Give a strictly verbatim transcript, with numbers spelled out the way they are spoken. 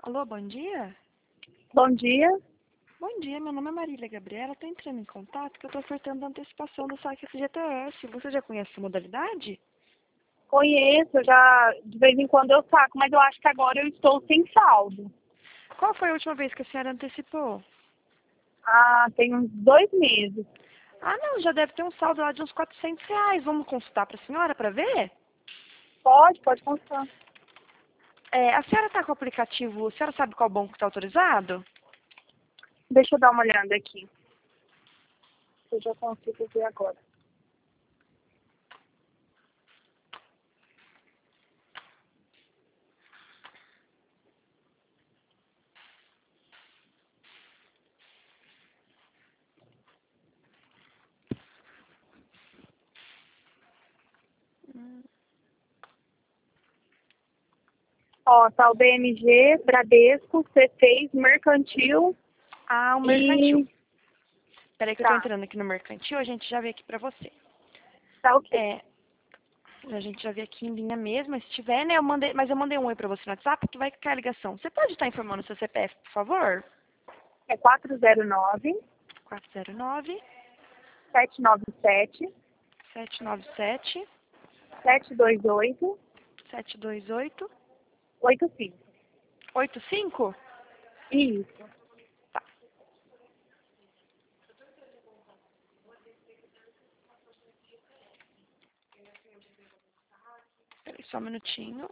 Alô, bom dia? Bom dia. Bom dia, meu nome é Marília Gabriela. Estou entrando em contato que eu estou ofertando a antecipação do saque F G T S. Você já conhece essa modalidade? Conheço, já de vez em quando eu saco, mas eu acho que agora eu estou sem saldo. Qual foi a última vez que a senhora antecipou? Ah, tem uns dois meses. Ah, não, já deve ter um saldo lá de uns quatrocentos reais. Vamos consultar para a senhora para ver? Pode, pode contar. É, a senhora está com o aplicativo, a senhora sabe qual banco está autorizado? Deixa eu dar uma olhada aqui. Eu já consigo ver agora. Hum. Ó, tá o B M G, Bradesco, C seis, Mercantil Ah, o mercantil. e... Peraí que eu estou Tá, entrando aqui no mercantil, a gente já vê aqui para você. tá ok. É, a gente já vê aqui em linha mesmo, mas se tiver, né, eu mandei, mas eu mandei um oi para você no WhatsApp que vai cair a ligação. Você pode estar informando o seu C P F, por favor? É quatro zero nove, quatro zero nove, sete nove sete, sete nove sete, sete dois oito, sete dois oito, oito cinco. oito cinco. Isso. Tá, peraí só um minutinho.